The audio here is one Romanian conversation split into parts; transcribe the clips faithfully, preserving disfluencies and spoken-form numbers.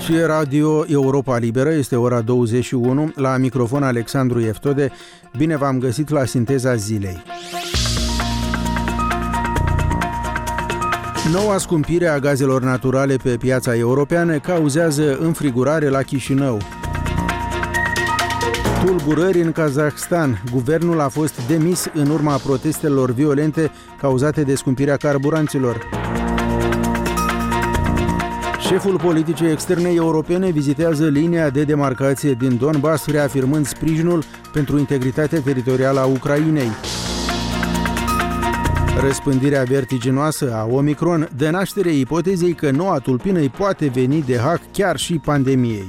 Aici e Radio Europa Liberă, este ora douăzeci și unu, la microfon Alexandru Eftode. Bine v-am găsit la Sinteza Zilei. Noua scumpire a gazelor naturale pe piața europeană cauzează înfrigurare la Chișinău. Tulburări în Kazahstan. Guvernul a fost demis în urma protestelor violente cauzate de scumpirea carburanților. Șeful politicii externe europene vizitează linia de demarcație din Donbass, reafirmând sprijinul pentru integritatea teritorială a Ucrainei. Răspândirea vertiginoasă a Omicron dă naștere ipotezei că noua tulpină îi poate veni de hack chiar și pandemiei.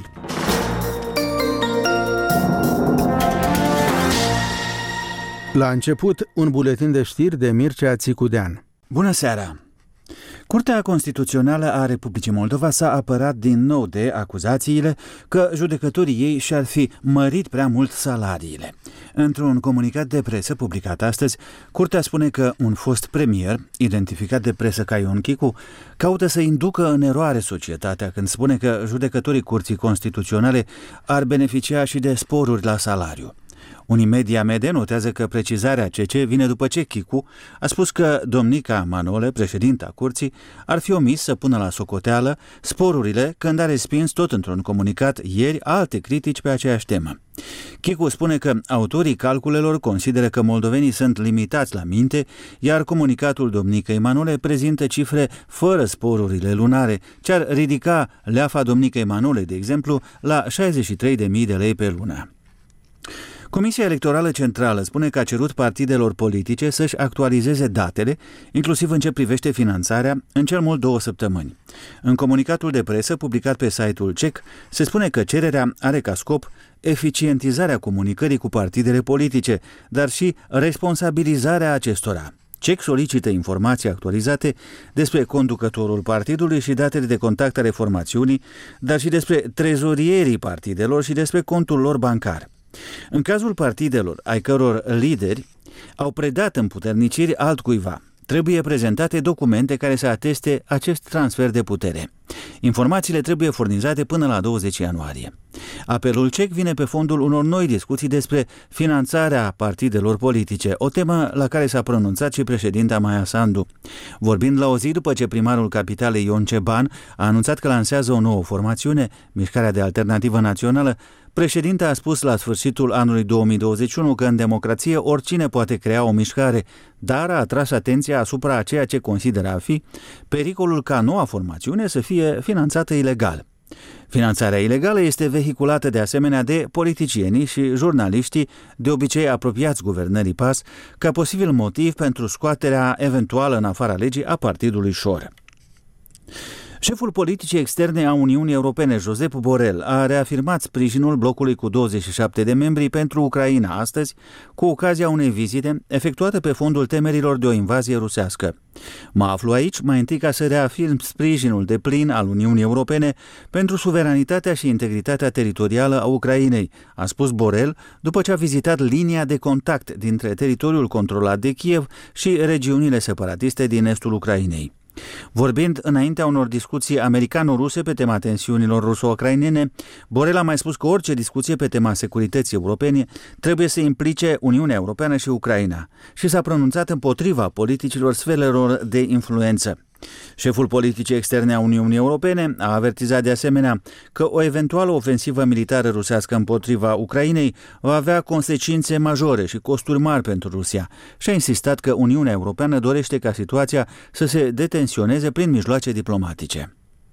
La început, un buletin de știri de Mircea Țicudean. Bună seara! Curtea Constituțională a Republicii Moldova s-a apărat din nou de acuzațiile că judecătorii ei și-ar fi mărit prea mult salariile. Într-un comunicat de presă publicat astăzi, Curtea spune că un fost premier, identificat de presă ca Ion Chicu, caută să inducă în eroare societatea când spune că judecătorii Curții Constituționale ar beneficia și de sporuri la salariu. Unimedia Mede notează că precizarea C C vine după ce Chicu a spus că domnica Manole, președinta curții, ar fi omis să pună la socoteală sporurile când a respins tot într-un comunicat ieri alte critici pe aceeași temă. Chicu spune că autorii calculelor consideră că moldovenii sunt limitați la minte, iar comunicatul domnicăi Manole prezintă cifre fără sporurile lunare, ce ar ridica leafa domnicăi Manole, de exemplu, la șaizeci și trei de mii de lei pe lună. Comisia Electorală Centrală spune că a cerut partidelor politice să-și actualizeze datele, inclusiv în ce privește finanțarea, în cel mult două săptămâni. În comunicatul de presă publicat pe site-ul C E C, se spune că cererea are ca scop eficientizarea comunicării cu partidele politice, dar și responsabilizarea acestora. C E C solicită informații actualizate despre conducătorul partidului și datele de contact ale formațiunii, dar și despre trezorierii partidelor și despre contul lor bancar. În cazul partidelor, ai căror lideri au predat împuterniciri altcuiva, trebuie prezentate documente care să ateste acest transfer de putere. Informațiile trebuie furnizate până la douăzeci ianuarie. Apelul C E C vine pe fondul unor noi discuții despre finanțarea partidelor politice, o temă la care s-a pronunțat și președinta Maia Sandu. Vorbind la o zi după ce primarul capitalei Ion Ceban a anunțat că lansează o nouă formațiune, Mișcarea de Alternativă Națională, președinta a spus la sfârșitul anului două mii douăzeci și unu că în democrație oricine poate crea o mișcare, dar a atras atenția asupra a ceea ce consideră a fi pericolul ca noua formațiune să fie finanțată ilegal. Finanțarea ilegală este vehiculată de asemenea de politicienii și jurnaliștii, de obicei apropiați guvernării P A S, ca posibil motiv pentru scoaterea eventuală în afara legii a partidului Șor. Șeful politicii externe a Uniunii Europene, Josep Borrell, a reafirmat sprijinul blocului cu douăzeci și șapte de membri pentru Ucraina astăzi, cu ocazia unei vizite efectuate pe fondul temerilor de o invazie rusească. Mă aflu aici mai întâi ca să reafirm sprijinul deplin al Uniunii Europene pentru suveranitatea și integritatea teritorială a Ucrainei, a spus Borrell după ce a vizitat linia de contact dintre teritoriul controlat de Kiev și regiunile separatiste din estul Ucrainei. Vorbind înaintea unor discuții americano-ruse pe tema tensiunilor ruso-ucrainene, Borrell a mai spus că orice discuție pe tema securității europene trebuie să implice Uniunea Europeană și Ucraina și s-a pronunțat împotriva politicilor sferelor de influență. Șeful politicii externe a Uniunii Europene a avertizat de asemenea că o eventuală ofensivă militară rusească împotriva Ucrainei va avea consecințe majore și costuri mari pentru Rusia și a insistat că Uniunea Europeană dorește ca situația să se detensioneze prin mijloace diplomatice.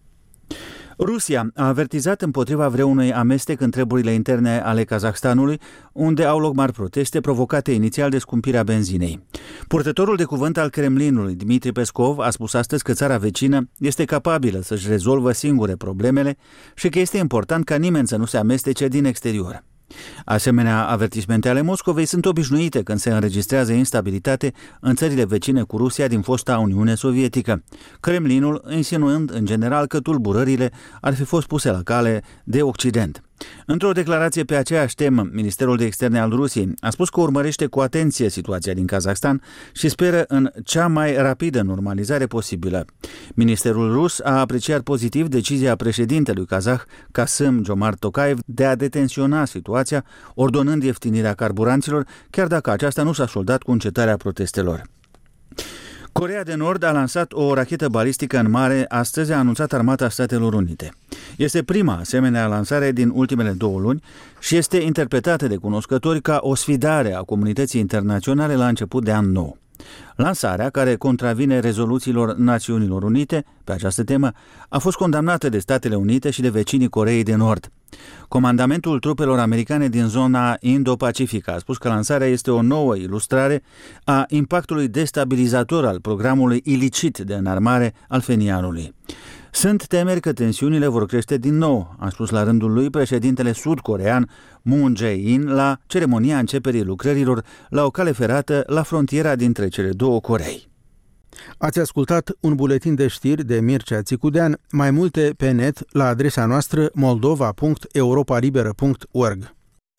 Rusia a avertizat împotriva vreunui amestec în treburile interne ale Kazahstanului, unde au loc mari proteste provocate inițial de scumpirea benzinei. Purtătorul de cuvânt al Kremlinului, Dmitri Peskov, a spus astăzi că țara vecină este capabilă să-și rezolvă singure problemele și că este important ca nimeni să nu se amestece din exterior. Asemenea, avertismente ale Moscovei sunt obișnuite când se înregistrează instabilitate în țările vecine cu Rusia din fosta Uniune Sovietică, Kremlinul insinuând în general că tulburările ar fi fost puse la cale de Occident. Într-o declarație pe aceeași temă, Ministerul de Externe al Rusiei a spus că urmărește cu atenție situația din Kazahstan și speră în cea mai rapidă normalizare posibilă. Ministerul rus a apreciat pozitiv decizia președintelui kazah, Kassym-Jomart Tokayev, de a detensiona situația, ordonând ieftinirea carburanților, chiar dacă aceasta nu s-a soldat cu încetarea protestelor. Coreea de Nord a lansat o rachetă balistică în mare, astăzi a anunțat Armata Statelor Unite. Este prima asemenea lansare din ultimele două luni și este interpretată de cunoscători ca o sfidare a comunității internaționale la început de an nou. Lansarea, care contravine rezoluțiilor Națiunilor Unite pe această temă, a fost condamnată de Statele Unite și de vecinii Coreei de Nord. Comandamentul trupelor americane din zona Indo-Pacifică a spus că lansarea este o nouă ilustrare a impactului destabilizator al programului ilicit de înarmare al Phenianului. Sunt temeri că tensiunile vor crește din nou, a spus la rândul lui președintele sud-corean Moon Jae-in la ceremonia începerii lucrărilor la o cale ferată la frontiera dintre cele două Corei. Ați ascultat un buletin de știri de Mircea Țicudean, mai multe pe net la adresa noastră moldova punct europa liberă punct org.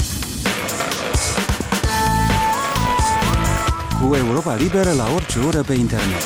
Cu Europa Liberă la orice oră pe internet.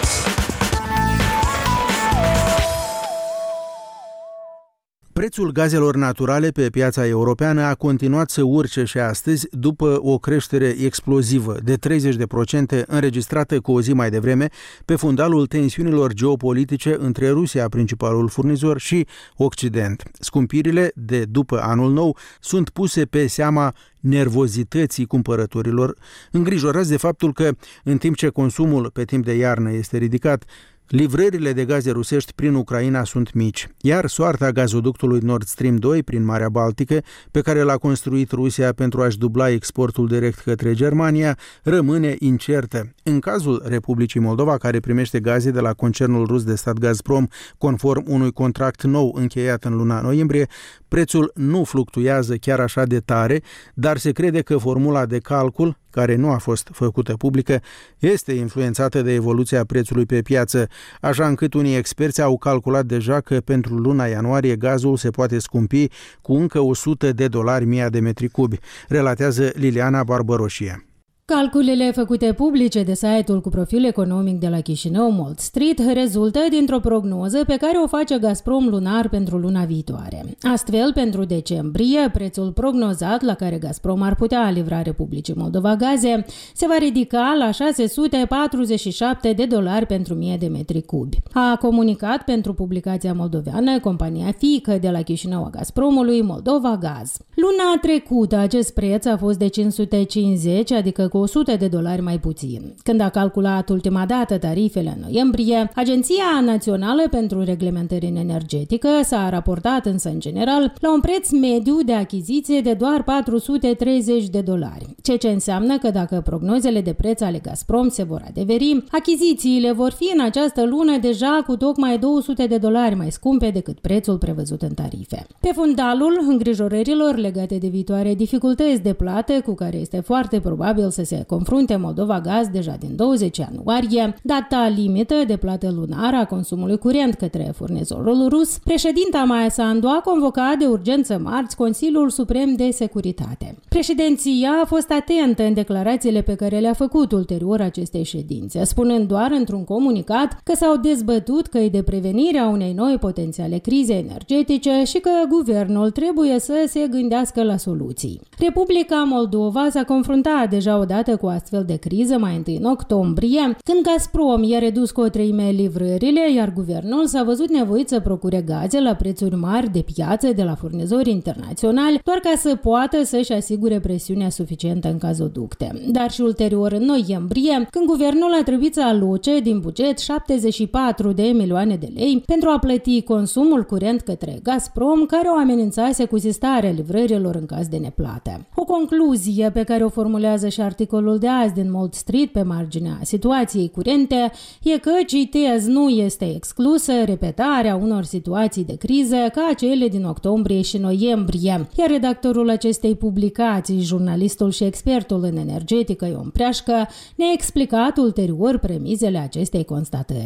Prețul gazelor naturale pe piața europeană a continuat să urce și astăzi, după o creștere explozivă de treizeci la sută înregistrată cu o zi mai devreme pe fundalul tensiunilor geopolitice între Rusia, principalul furnizor, și Occident. Scumpirile de după anul nou sunt puse pe seama nervozității cumpărătorilor, îngrijorați de faptul că, în timp ce consumul pe timp de iarnă este ridicat, livrările de gaze rusești prin Ucraina sunt mici, iar soarta gazoductului Nord Stream doi prin Marea Baltică, pe care l-a construit Rusia pentru a-și dubla exportul direct către Germania, rămâne incertă. În cazul Republicii Moldova, care primește gaze de la concernul rus de stat Gazprom, conform unui contract nou încheiat în luna noiembrie, prețul nu fluctuează chiar așa de tare, dar se crede că formula de calcul, care nu a fost făcută publică, este influențată de evoluția prețului pe piață, așa încât unii experți au calculat deja că pentru luna ianuarie gazul se poate scumpi cu încă o sută de dolari mii de metri cubi, relatează Liliana Barbăroșie. Calculele făcute publice de site-ul cu profil economic de la Chișinău, Mold Street, rezultă dintr-o prognoză pe care o face Gazprom lunar pentru luna viitoare. Astfel, pentru decembrie, prețul prognozat la care Gazprom ar putea livra Republicii Moldova gaze se va ridica la șase sute patruzeci și șapte de dolari pentru mie de metri cubi. A comunicat pentru publicația moldoveană compania fiică de la Chișinău a Gazpromului, Moldova Gaz. Luna trecută acest preț a fost de cinci sute cincizeci, adică cu o sută de dolari mai puțin. Când a calculat ultima dată tarifele în noiembrie, Agenția Națională pentru Reglementare Energetică s-a raportat însă în general la un preț mediu de achiziție de doar patru sute treizeci de dolari, ceea ce înseamnă că dacă prognozele de preț ale Gazprom se vor adeveri, achizițiile vor fi în această lună deja cu tocmai două sute de dolari mai scumpe decât prețul prevăzut în tarife. Pe fundalul îngrijorărilor legate de viitoare dificultăți de plată cu care este foarte probabil să se confrunte Moldova Gaz deja din douăzeci ianuarie, data limită de plată lunară a consumului curent către furnizorul rus, președinta Maia Sandu a convocat de urgență marți Consiliul Suprem de Securitate. Președinția a fost atentă în declarațiile pe care le-a făcut ulterior acestei ședințe, spunând doar într-un comunicat că s-au dezbătut căi de prevenire a unei noi potențiale crize energetice și că guvernul trebuie să se gândească la soluții. Republica Moldova s-a confruntat deja odată cu astfel de criză mai întâi în octombrie, când Gazprom i-a redus cu o treime livrările, iar guvernul s-a văzut nevoit să procure gaze la prețuri mari de piață de la furnizori internaționali, doar ca să poată să-și asigure presiunea suficientă în gazoducte. Dar și ulterior, în noiembrie, când guvernul a trebuit să aloce din buget șaptezeci și patru de milioane de lei pentru a plăti consumul curent către Gazprom, care o amenințase cu sistarea livrărilor în caz de neplată. O concluzie pe care o formulează și articolul de azi din Mold Street pe marginea situației curente e că, citez, nu este exclusă repetarea unor situații de criză ca cele din octombrie și noiembrie, iar redactorul acestei publicații, jurnalistul și expertul în energetică Ion Preașcă, ne-a explicat ulterior premizele acestei constatări.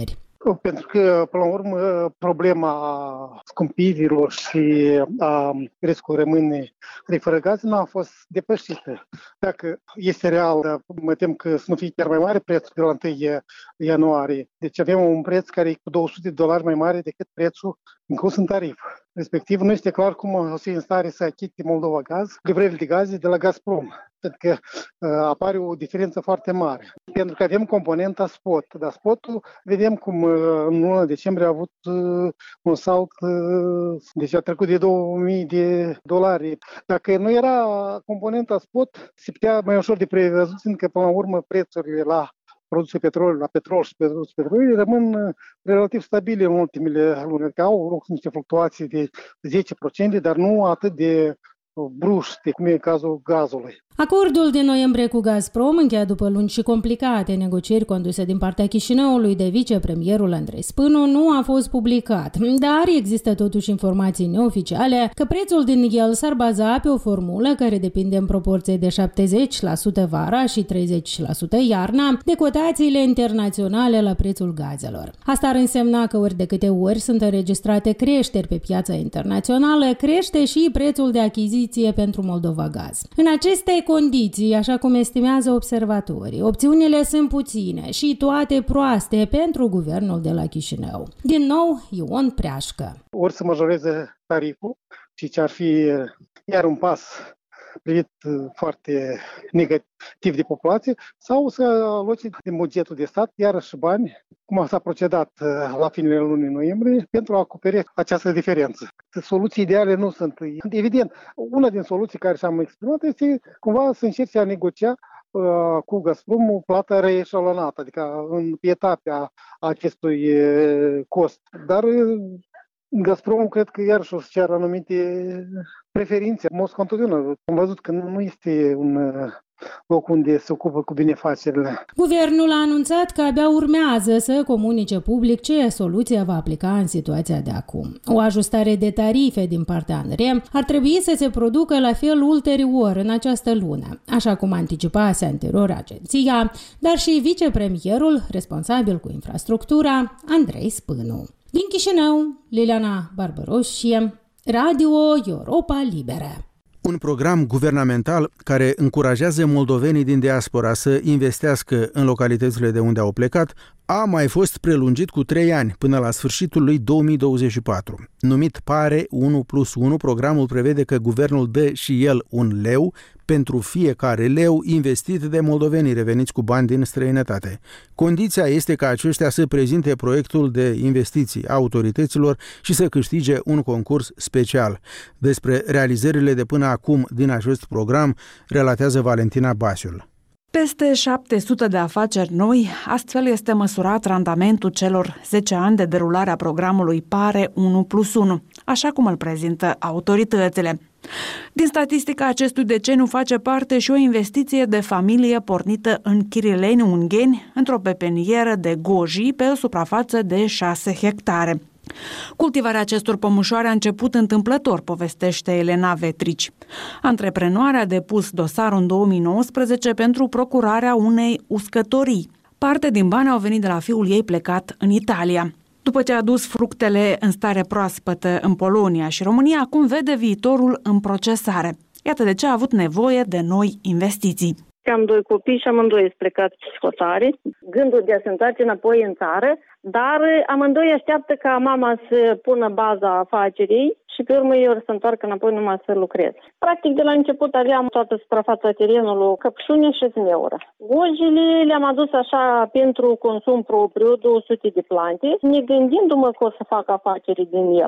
Pentru că, până la urmă, problema scumpirilor și a riscului rămâne de fără gaz nu a fost depășită. Dacă este real, mă tem că să nu fie chiar mai mare prețul de la întâi ianuarie. Deci avem un preț care e cu două sute de dolari mai mare decât prețul inclus în tarif. Respectiv, nu este clar cum o să fie în stare să achite Moldova Gaz livrările de gaze de la Gazprom. Pentru că uh, apare o diferență foarte mare. Pentru că avem componenta spot. Dar spotul, vedem cum uh, în luna decembrie a avut uh, un salt, uh, deci a trecut de două mii de dolari. Dacă nu era componenta spot, se putea mai ușor de prevăzut, că până la urmă prețurile la produse petrol, la petrol și produse petroliere rămân relativ stabile în ultimele luni. Adică au loc niște fluctuații de zece la sută, dar nu atât de bruște, cum e cazul gazului. Acordul din noiembrie cu Gazprom, încheiat după luni și complicate negocieri conduse din partea Chișinăului de vicepremierul Andrei Spânu, nu a fost publicat, dar există totuși informații neoficiale că prețul din el s-ar baza pe o formulă care depinde în proporție de șaptezeci la sută vara și treizeci la sută iarna de cotațiile internaționale la prețul gazelor. Asta ar însemna că ori de câte ori sunt înregistrate creșteri pe piața internațională, crește și prețul de achiziție pentru Moldova Gaz. În aceste condiții, așa cum estimează observatorii, opțiunile sunt puține și toate proaste pentru guvernul de la Chișinău. Din nou, Ion Preașcă. Ori să majoreze tariful, și ce ar fi iar un pas privit foarte negativ de populație, sau să aloce din bugetul de stat iarăși bani, cum s-a procedat la finele lunii noiembrie, pentru a acoperi această diferență. Soluții ideale nu sunt. Evident, una din soluții care și-am exprimat este cumva să încerce a negocia uh, cu Gazprom o plată reeșalonată, adică în etape a acestui uh, cost. Dar uh, Gazprom cred că iarăși o să ceară anumite preferințe. Moscova întotdeauna am văzut că nu este un loc unde se ocupă cu binefacerile. Guvernul a anunțat că abia urmează să comunice public ce soluție va aplica în situația de acum. O ajustare de tarife din partea ANRE ar trebui să se producă la fel ulterior în această lună, așa cum anticipase anterior agenția, dar și vicepremierul responsabil cu infrastructura, Andrei Spânu. Din Chișinău, Liliana Barbaroșie, Radio Europa Liberă. Un program guvernamental care încurajează moldovenii din diaspora să investească în localitățile de unde au plecat a mai fost prelungit cu trei ani, până la sfârșitul lui două mii douăzeci și patru. Numit PARE unu plus unu, programul prevede că guvernul dă și el un leu pentru fiecare leu investit de moldovenii reveniți cu bani din străinătate. Condiția este ca aceștia să prezinte proiectul de investiții autorităților și să câștige un concurs special. Despre realizările de până acum din acest program relatează Valentina Basiul. Peste șapte sute de afaceri noi, astfel este măsurat randamentul celor zece ani de derulare a programului PARE unu plus unu, așa cum îl prezintă autoritățile. Din statistica acestui deceniu face parte și o investiție de familie pornită în Chirileni Ungheni, într-o pepinieră de goji pe o suprafață de șase hectare. Cultivarea acestor pămușoare a început întâmplător, povestește Elena Vetrici. Antreprenoarea a depus dosarul în două mii nouăsprezece pentru procurarea unei uscătorii. Parte din bani au venit de la fiul ei plecat în Italia. După ce a dus fructele în stare proaspătă în Polonia și România, acum vede viitorul în procesare. Iată de ce a avut nevoie de noi investiții. Am doi copii și amândoi sunt plecați psihotare. Gândul de a se întoarce înapoi în țară, dar amândoi așteaptă ca mama să pună baza afacerii și pe urmă eu să întoarcă înapoi numai să lucrez. Practic, de la început aveam toată suprafața terenului, căpșune și zmeură. Gojile le-am adus așa pentru consum propriu, două sute de plante, ne gândindu-mă că o să fac afaceri din el.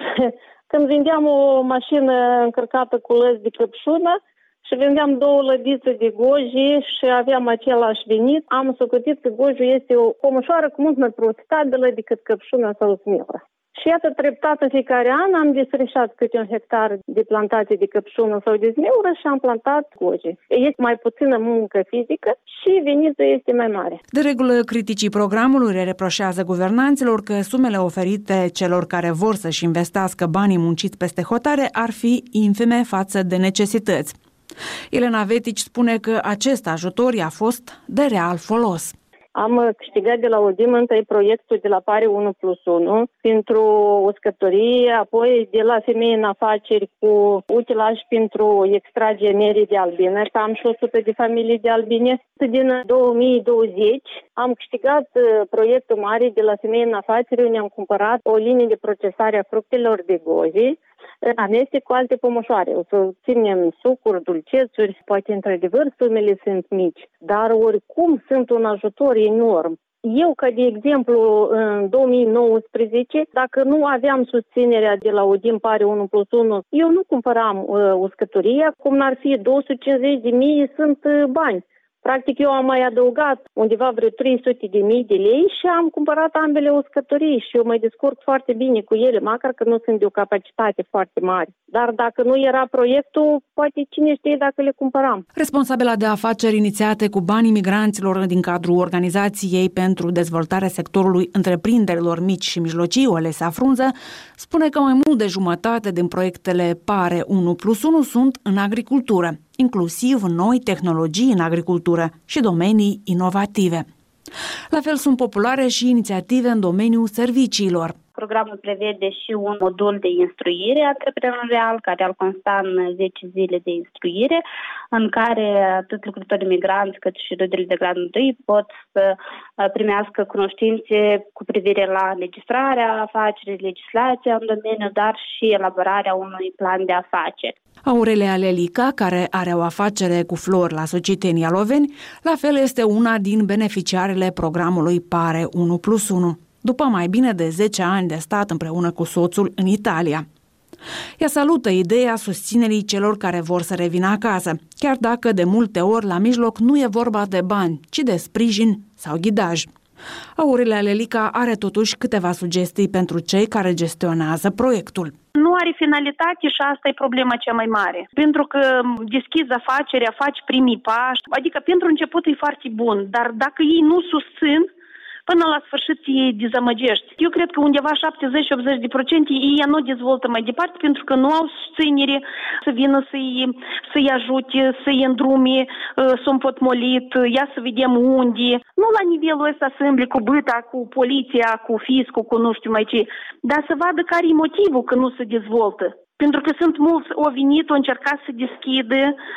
Când vindeam o mașină încărcată cu lăzi de căpșună, și vindeam două lădițe de goji și aveam același venit, am socotit că gojul este o pămușoară cu mult mai profitabilă decât căpșuna sau zmeură. Și iată, treptat în fiecare an am desfrișat câte un hectar de plantație de căpșună sau de zmeură și am plantat goji. Este mai puțină muncă fizică și venitul este mai mare. De regulă, criticii programului le reproșează guvernanților că sumele oferite celor care vor să-și investească banii munciți peste hotare ar fi infime față de necesități. Elena Vetici spune că acest ajutor i-a fost de real folos. Am câștigat de la Audim întâi proiectul de la Pare unu plus unu pentru uscătorie, apoi de la Femei în Afaceri cu utilaj pentru extragerea mierii de albine, că am și o sută de familii de albine. Din două mii douăzeci am câștigat proiectul mare de la Femei în Afaceri, unde am cumpărat o linie de procesare a fructelor de goji, amestec cu alte pomoșoare. O să ținem sucuri, dulcețuri, poate într-adevăr sumele sunt mici, dar oricum sunt un ajutor enorm. Eu, ca de exemplu, în două mii nouăsprezece, dacă nu aveam susținerea de la Audim Pare unu plus unu, eu nu cumpăram uh, uscătoria, cum n-ar fi două sute cincizeci de mii sunt uh, bani. Practic, eu am mai adăugat undeva vreo trei sute de mii de lei și am cumpărat ambele uscătorii și eu mă descurc foarte bine cu ele, măcar că nu sunt de o capacitate foarte mare. Dar dacă nu era proiectul, poate cine știe dacă le cumpăram. Responsabila de afaceri inițiate cu banii migranților din cadrul Organizației pentru Dezvoltarea Sectorului Întreprinderilor Mici și Mijlocii, Olesa Frunză, spune că mai mult de jumătate din proiectele Pare unu plus unu sunt în agricultură, inclusiv noi tehnologii în agricultură și domenii inovative. La fel sunt populare și inițiative în domeniul serviciilor. Programul prevede și un modul de instruire antreprenorial, care ar consta în zece zile de instruire, în care atât lucrătorii migranți cât și rudele de gradul întâi pot să primească cunoștințe cu privire la înregistrarea afacerii, legislația în domeniu, dar și elaborarea unui plan de afaceri. Aurelia Lelica, care are o afacere cu flori la Societenia Loveni, la fel este una din beneficiarele programului Pare unu plus unu. După mai bine de zece ani de stat împreună cu soțul în Italia. Ea salută ideea susținerii celor care vor să revină acasă, chiar dacă de multe ori la mijloc nu e vorba de bani, ci de sprijin sau ghidaj. Aurelia Lelica are totuși câteva sugestii pentru cei care gestionează proiectul. Nu are finalitate și asta e problema cea mai mare. Pentru că deschizi afacerea, faci primii pași, adică pentru început e foarte bun, dar dacă ei nu susțin, până la sfârșit îi dezamăgești. Eu cred că undeva șaptezeci-optzeci la sută ei nu dezvoltă mai departe pentru că nu au susținere să vină să-i, să-i ajute, să-i îndrume, să împotmolit, ia să vedem unde. Nu la nivelul ăsta să îmbli cu bâta, cu poliția, cu fiscul, cu nu știu mai ce, dar să vadă care e motivul că nu se dezvoltă. Pentru că sunt mulți, au venit, au încercat să deschidă,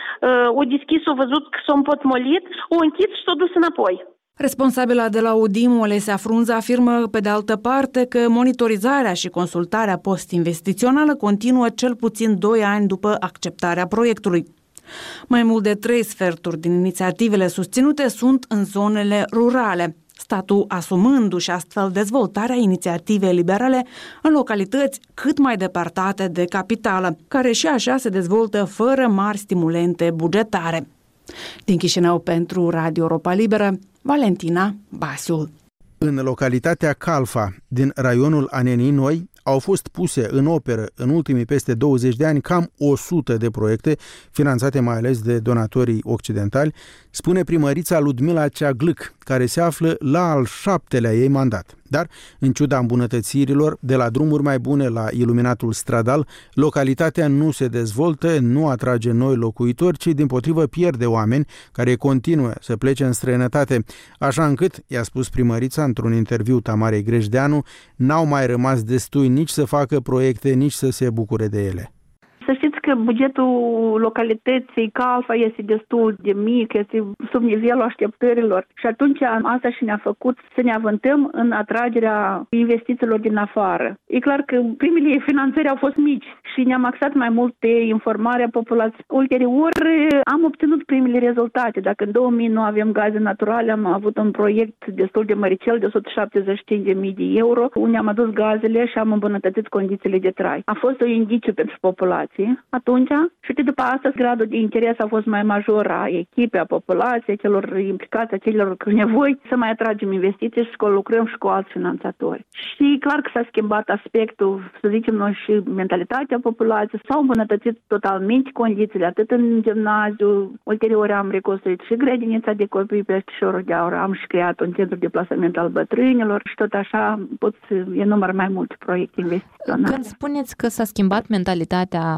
au deschis, au văzut că s-au împotmolit, au închis și s-au dus înapoi. Responsabila de la Audim, Olesa Frunză, afirmă pe de altă parte că monitorizarea și consultarea post-investițională continuă cel puțin doi ani după acceptarea proiectului. Mai mult de trei sferturi din inițiativele susținute sunt în zonele rurale, statul asumându-și astfel dezvoltarea inițiativei liberale în localități cât mai depărtate de capitală, care și așa se dezvoltă fără mari stimulente bugetare. Din Chișinău pentru Radio Europa Liberă, Valentina Basiul. În localitatea Calfa, din raionul Anenii Noi, au fost puse în operă în ultimii peste douăzeci de ani cam o sută de proiecte, finanțate mai ales de donatorii occidentali, spune primărița Ludmila Ceaglâc, care se află la al șaptelea ei mandat. Dar, în ciuda îmbunătățirilor, de la drumuri mai bune la iluminatul stradal, localitatea nu se dezvoltă, nu atrage noi locuitori, ci dimpotrivă pierde oameni care continuă să plece în străinătate, așa încât, i-a spus primărița într-un interviu Tamarei Grejdeanu, n-au mai rămas destui nici să facă proiecte, nici să se bucure de ele. Să știți că bugetul localității Calfa este destul de mic, este sub nivelul așteptărilor și atunci asta și ne-a făcut să ne avântăm în atragerea investițiilor din afară. E clar că primele finanțări au fost mici și ne-am axat mai mult pe informarea populației. Ulterior am obținut primele rezultate. Dacă în două mii nu avem gaze naturale, am avut un proiect destul de măricel de o sută șaptezeci și cinci de mii de euro, unde am adus gazele și am îmbunătățit condițiile de trai. A fost un indiciu pentru populație atunci și după asta gradul de interes a fost mai major a echipei, a populației, celor implicați, a celor cu nevoi să mai atragem investiții și să lucrăm și cu alți finanțatori. Și clar că s-a schimbat aspectul, să zicem noi, și mentalitatea populației, s-au îmbunătățit totalmente condițiile, atât în gimnaziu, ulterior am reconstruit și grădinița de copii pe Șorul de Aur, am și creat un centru de plasament al bătrânilor și tot așa pot să enumăr mai multe proiecte investiționale. Când spuneți că s-a schimbat mentalitatea locuitorilor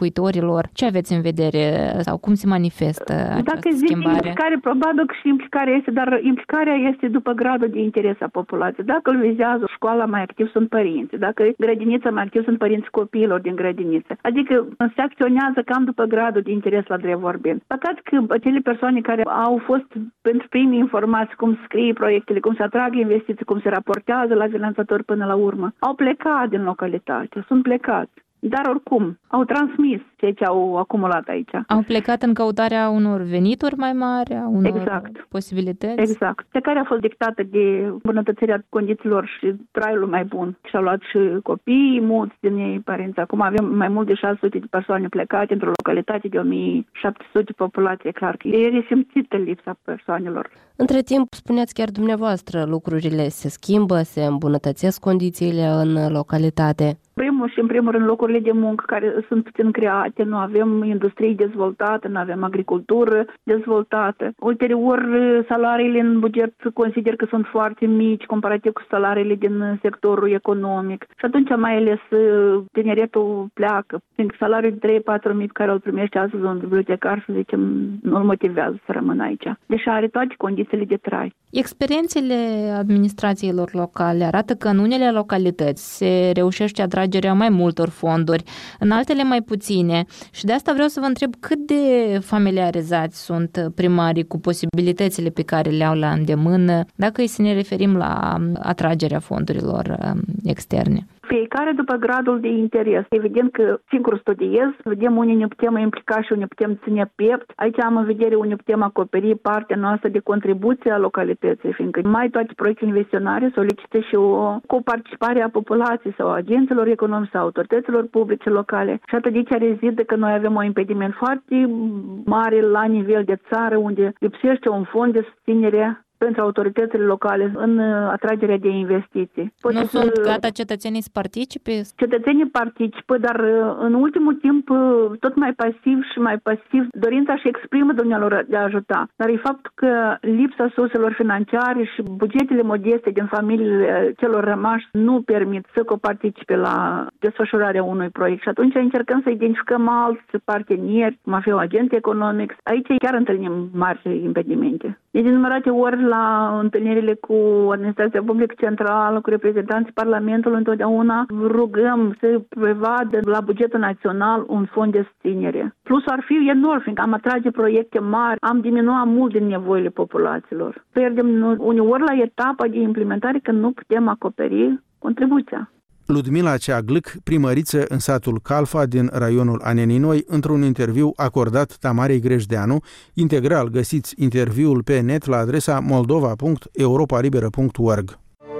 locuitorilor? Ce aveți în vedere sau cum se manifestă această Dacă zic schimbare? implicare, probabil că și implicarea este, dar implicarea este după gradul de interes a populației. Dacă îl vizează școala, mai activ sunt părinții. Dacă grădinița, mai activ sunt părinții copiilor din grădiniță. Adică se acționează cam după gradul de interes la drept vorbind. Păcat că acele persoane care au fost pentru primii informații cum scrie proiectele, cum se atrag investiții, cum se raportează la finanțatori până la urmă, au plecat din localitate, sunt plecați. Dar oricum, au transmis ceea ce au acumulat aici. Au plecat în căutarea unor venituri mai mari, a unor exact. posibilități? Exact. Cea care a fost dictată de îmbunătățirea condițiilor și traiul mai bun. Și-au luat și copiii mulți din ei, părinți. Acum avem mai mult de șase sute de persoane plecate într-o localitate de o mie șapte sute populație. E clar că e resimțită lipsa persoanelor. Între timp, spuneați chiar dumneavoastră, lucrurile se schimbă, se îmbunătățesc condițiile în localitate. Primul și în primul rând locurile de muncă care sunt puțin create, nu avem industrie dezvoltată, nu avem agricultură dezvoltată. Ulterior, salariile în buget consider că sunt foarte mici comparativ cu salariile din sectorul economic. Și atunci mai ales tineretul pleacă. Fiindcă salariul de trei patru mii pe care îl primește astăzi un bibliotecar, să zicem, nu îl motivează să rămână aici. Deși are toate condițiile de trai. Experiențele administrațiilor locale arată că în unele localități se reușește atragerea mai multor fonduri, în altele mai puține. Și de asta vreau să vă întreb cât de familiarizați sunt primarii cu posibilitățile pe care le au la îndemână, dacă îi să ne referim la atragerea fondurilor externe. Fiecare după gradul de interes. Evident că singur studiez, vedem unde ne putem implica și unde putem ține piept. Aici am în vedere unde putem acoperi partea noastră de contribuție a localității, fiindcă mai toate proiectele investiționare solicită și o coparticipare a populației sau a agenților economici sau autorităților publice locale. Și atât de aici rezidă că noi avem un impediment foarte mare la nivel de țară, unde lipsește un fond de susținere pentru autoritățile locale în atragerea de investiții. Poate nu să... sunt gata cetățenii să participe? Cetățenii participă, dar în ultimul timp tot mai pasiv și mai pasiv dorința și exprimă dumnealor de a ajuta. Dar e faptul că lipsa surselor financiare și bugetele modeste din familiile celor rămași nu permit să coparticipe la desfășurarea unui proiect. Și atunci încercăm să identificăm alți parteneri, cum ar fi un agent economic. Aici chiar întâlnim mari impedimente. De numărate ori la întâlnirile cu administrația publică centrală, cu reprezentanții Parlamentului, întotdeauna rugăm să prevadă la bugetul național un fond de susținere. Plus ar fi enorm, fiindcă am atrage proiecte mari, am diminuat mult din nevoile populațiilor. Pierdem uneori la etapa de implementare când nu putem acoperi contribuția. Ludmila Ceaglâc, primăriță în satul Calfa din raionul Aneninoi, într-un interviu acordat Tamarei Grejdeanu. Integral găsiți interviul pe net la adresa moldova punct europa liberă punct org.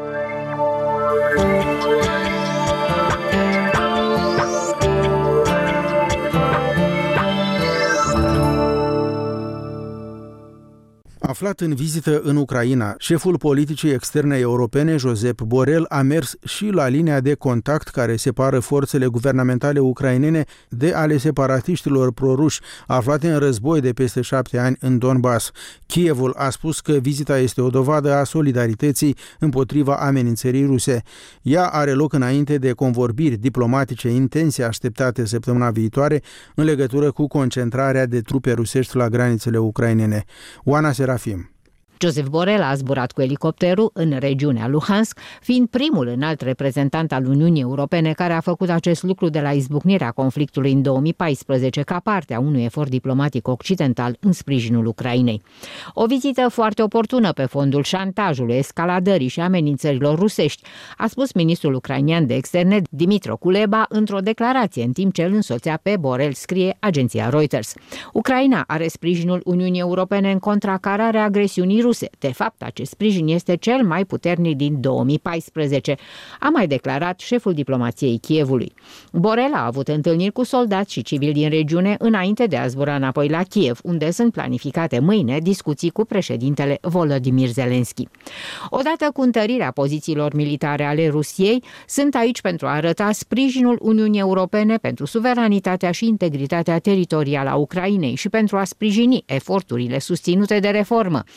Aflat în vizită în Ucraina, șeful politicii externe europene, Josep Borrell, a mers și la linia de contact care separă forțele guvernamentale ucrainene de ale separatiștilor proruși aflate în război de peste șapte ani în Donbass. Kievul a spus că vizita este o dovadă a solidarității împotriva amenințării ruse. Ea are loc înainte de convorbiri diplomatice intense așteptate săptămâna viitoare în legătură cu concentrarea de trupe rusești la granițele ucrainene. Oana Serafim. Josep Borrell a zburat cu elicopterul în regiunea Luhansk, fiind primul înalt reprezentant al Uniunii Europene care a făcut acest lucru de la izbucnirea conflictului în două mii paisprezece ca parte a unui efort diplomatic occidental în sprijinul Ucrainei. O vizită foarte oportună pe fondul șantajului, escaladării și amenințărilor rusești, a spus ministrul ucrainian de externe Dmytro Kuleba într-o declarație în timp ce îl însoțea pe Borrell, scrie agenția Reuters. Ucraina are sprijinul Uniunii Europene în contracararea agresiunii ruse. De fapt, acest sprijin este cel mai puternic din două mii paisprezece, a mai declarat șeful diplomației Kievului. Borrell a avut întâlniri cu soldați și civili din regiune înainte de a zbura înapoi la Kiev, unde sunt planificate mâine discuții cu președintele Volodymyr Zelensky. Odată cu întărirea pozițiilor militare ale Rusiei, sunt aici pentru a arăta sprijinul Uniunii Europene pentru suveranitatea și integritatea teritorială a Ucrainei și pentru a sprijini eforturile susținute de reformă, care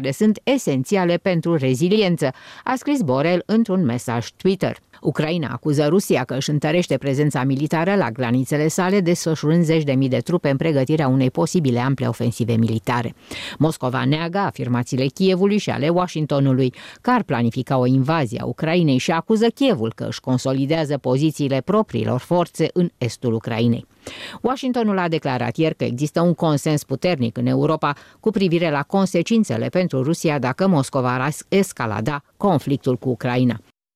care sunt esențiale pentru reziliență, a scris Borel într-un mesaj Twitter. Ucraina acuză Rusia că își întărește prezența militară la granițele sale, desfășurând zeci de mii de trupe în pregătirea unei posibile ample ofensive militare. Moscova neagă afirmațiile Kievului și ale Washingtonului, că ar planifica o invazie a Ucrainei, și acuză Kievul că își consolidează pozițiile propriilor forțe în estul Ucrainei. Washingtonul a declarat ieri că există un consens puternic în Europa cu privire la consecințele pentru Rusia dacă Moscova ar escalada conflictul cu Ucraina.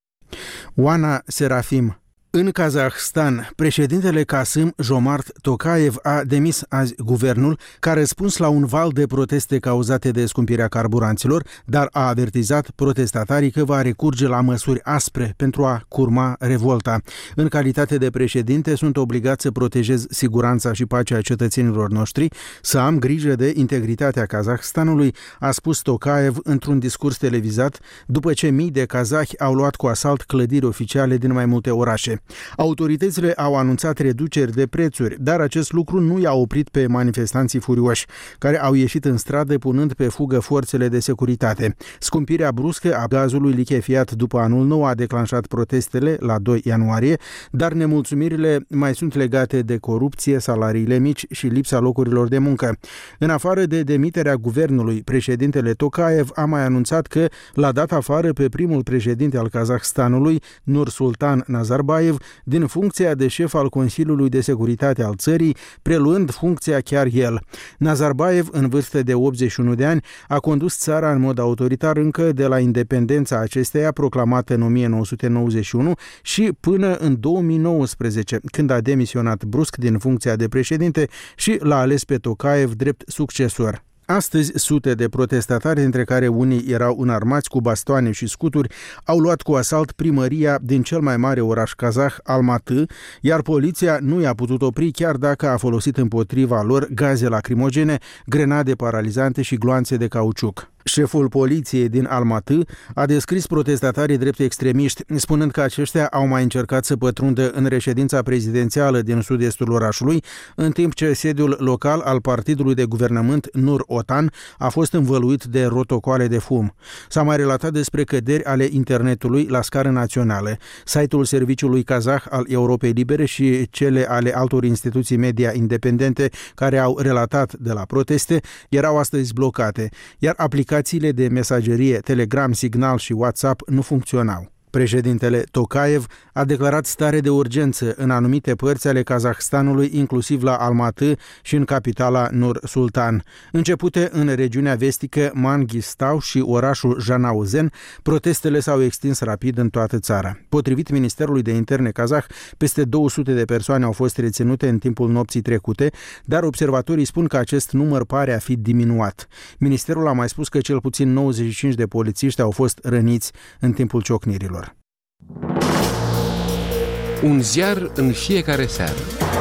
Oana Serafim. În Kazahstan, președintele Kassym-Jomart Tokayev a demis azi guvernul ca răspuns la un val de proteste cauzate de scumpirea carburanților, dar a avertizat protestatarii că va recurge la măsuri aspre pentru a curma revolta. În calitate de președinte, sunt obligat să protejez siguranța și pacea cetățenilor noștri, să am grijă de integritatea Kazahstanului, a spus Tokayev într-un discurs televizat, după ce mii de kazahi au luat cu asalt clădiri oficiale din mai multe orașe. Autoritățile au anunțat reduceri de prețuri, dar acest lucru nu i-a oprit pe manifestanții furioși, care au ieșit în stradă punând pe fugă forțele de securitate. Scumpirea bruscă a gazului lichefiat după anul nou a declanșat protestele la doi ianuarie, dar nemulțumirile mai sunt legate de corupție, salariile mici și lipsa locurilor de muncă. În afară de demiterea guvernului, președintele Tokayev a mai anunțat că l-a dat afară pe primul președinte al Kazahstanului, Nursultan Nazarbayev, din funcția de șef al Consiliului de Securitate al țării, preluând funcția chiar el. Nazarbayev, în vârstă de optzeci și unu de ani, a condus țara în mod autoritar încă de la independența acesteia, proclamată în o mie nouă sute nouăzeci și unu, și până în două mii nouăsprezece, când a demisionat brusc din funcția de președinte și l-a ales pe Tokayev drept succesor. Astăzi, sute de protestatari, dintre care unii erau înarmați cu bastoane și scuturi, au luat cu asalt primăria din cel mai mare oraș kazah, Almatı, iar poliția nu i-a putut opri, chiar dacă a folosit împotriva lor gaze lacrimogene, grenade paralizante și gloanțe de cauciuc. Șeful poliției din Almatı a descris protestatarii drept extremiști, spunând că aceștia au mai încercat să pătrundă în reședința prezidențială din sud-estul orașului, în timp ce sediul local al partidului de guvernământ Nur Otan a fost învăluit de rotocoale de fum. S-a mai relatat despre căderi ale internetului la scară națională. Site-ul Serviciului Kazah al Europei Libere și cele ale altor instituții media independente care au relatat de la proteste erau astăzi blocate, iar aplicațiile Aplicațiile de mesagerie Telegram, Signal și WhatsApp nu funcționau. Președintele Tokayev a declarat stare de urgență în anumite părți ale Kazahstanului, inclusiv la Almatı și în capitala Nur Sultan. Începute în regiunea vestică Mangistau și orașul Janauzen, protestele s-au extins rapid în toată țara. Potrivit Ministerului de Interne kazah, peste două sute de persoane au fost reținute în timpul nopții trecute, dar observatorii spun că acest număr pare a fi diminuat. Ministerul a mai spus că cel puțin nouăzeci și cinci de polițiști au fost răniți în timpul ciocnirilor. Un ziar în fiecare seară.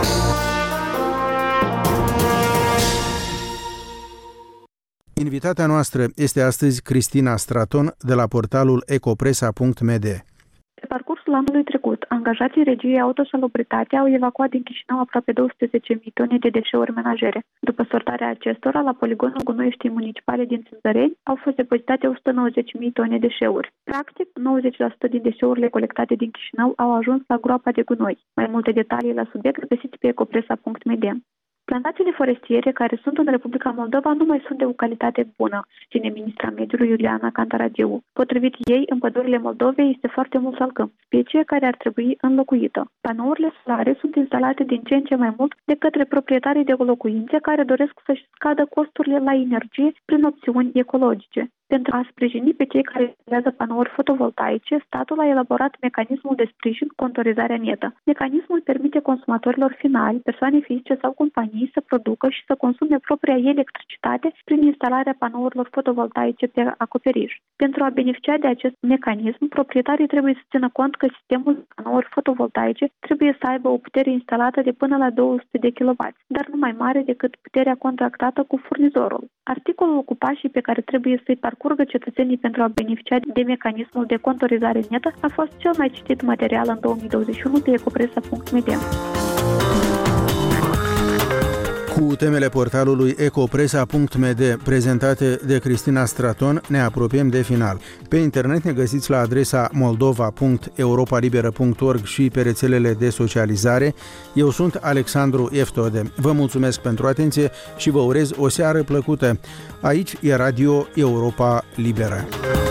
Invitata noastră este astăzi Cristina Straton de la portalul ecopresa punct m d. Pe parcursul anului trecut, angajații regiei Autosalubritate au evacuat din Chișinău aproape două sute zece mii tone de deșeuri menajere. După sortarea acestora, la poligonul gunoieștii municipale din Țânzăreni au fost depozitate o sută nouăzeci de mii tone deșeuri. Practic, nouăzeci la sută din deșeurile colectate din Chișinău au ajuns la groapa de gunoi. Mai multe detalii la subiect găsiți pe ecopresa punct m d. Plantațiile forestiere care sunt în Republica Moldova nu mai sunt de o calitate bună, susține ministra mediului Iuliana Cantaradiu. Potrivit ei, în pădurile Moldovei este foarte mult salcâm, specie care ar trebui înlocuită. Panourile solare sunt instalate din ce în ce mai mult de către proprietarii de locuințe care doresc să-și scadă costurile la energie prin opțiuni ecologice. Pentru a sprijini pe cei care utilizează panouri fotovoltaice, statul a elaborat mecanismul de sprijin contorizarea netă. Mecanismul permite consumatorilor finali, persoane fizice sau companii, să producă și să consume propria electricitate prin instalarea panourilor fotovoltaice pe acoperiș. Pentru a beneficia de acest mecanism, proprietarii trebuie să țină cont că sistemul de panouri fotovoltaice trebuie să aibă o putere instalată de până la două sute de kilowați, dar nu mai mare decât puterea contractată cu furnizorul. Articolul cu pașii pe care trebuie să-i parcurgă cetățenii pentru a beneficia de mecanismul de contorizare netă a fost cel mai citit material în două mii douăzeci și unu pe ecopresa punct m d. Cu temele portalului ecopresa punct m d prezentate de Cristina Straton, ne apropiem de final. Pe internet ne găsiți la adresa moldova punct europalibera punct org și pe rețelele de socializare. Eu sunt Alexandru Eftode. Vă mulțumesc pentru atenție și vă urez o seară plăcută. Aici e Radio Europa Liberă.